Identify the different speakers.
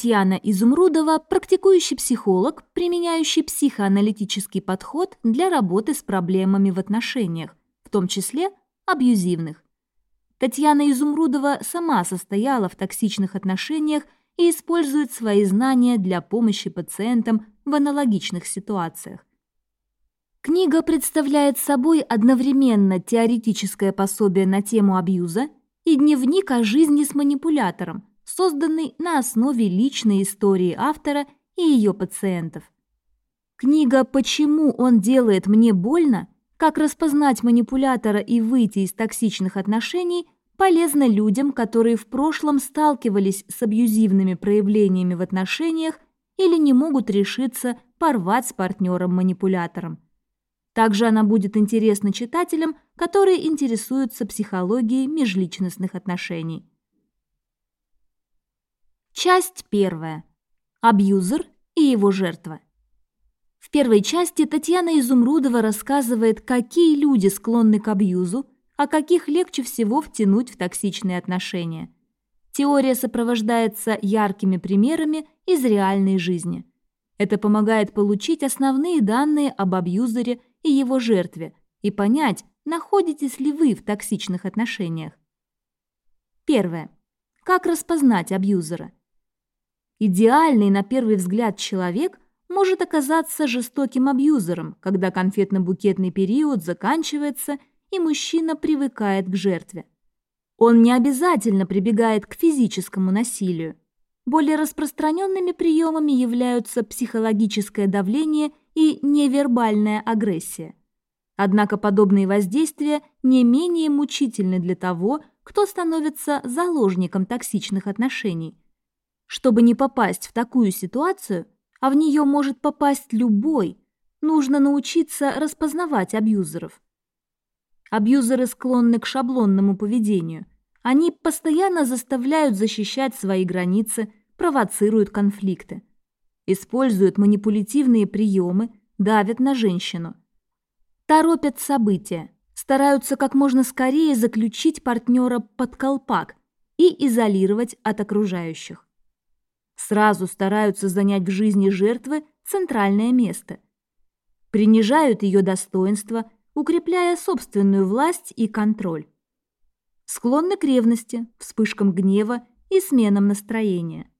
Speaker 1: Татьяна Изумрудова – практикующий психолог, применяющий психоаналитический подход для работы с проблемами в отношениях, в том числе абьюзивных. Татьяна Изумрудова сама состояла в токсичных отношениях и использует свои знания для помощи пациентам в аналогичных ситуациях. Книга представляет собой одновременно теоретическое пособие на тему абьюза и дневник о жизни с манипулятором, созданный на основе личной истории автора и ее пациентов. Книга «Почему он делает мне больно? Как распознать манипулятора и выйти из токсичных отношений» полезна людям, которые в прошлом сталкивались с абьюзивными проявлениями в отношениях или не могут решиться порвать с партнером-манипулятором. Также она будет интересна читателям, которые интересуются психологией межличностных отношений. Часть 1. Абьюзер и его жертва. В первой части Татьяна Изумрудова рассказывает, какие люди склонны к абьюзу, а каких легче всего втянуть в токсичные отношения. Теория сопровождается яркими примерами из реальной жизни. Это помогает получить основные данные об абьюзере и его жертве и понять, находитесь ли вы в токсичных отношениях. 1. Как распознать абьюзера? Идеальный на первый взгляд человек может оказаться жестоким абьюзером, когда конфетно-букетный период заканчивается и мужчина привыкает к жертве. Он не обязательно прибегает к физическому насилию. Более распространенными приемами являются психологическое давление и невербальная агрессия. Однако подобные воздействия не менее мучительны для того, кто становится заложником токсичных отношений. Чтобы не попасть в такую ситуацию, а в нее может попасть любой, нужно научиться распознавать абьюзеров. Абьюзеры склонны к шаблонному поведению. Они постоянно заставляют защищать свои границы, провоцируют конфликты. Используют манипулятивные приемы, давят на женщину. Торопят события, стараются как можно скорее заключить партнера под колпак и изолировать от окружающих. Сразу стараются занять в жизни жертвы центральное место. Принижают ее достоинство, укрепляя собственную власть и контроль. Склонны к ревности, вспышкам гнева и сменам настроения.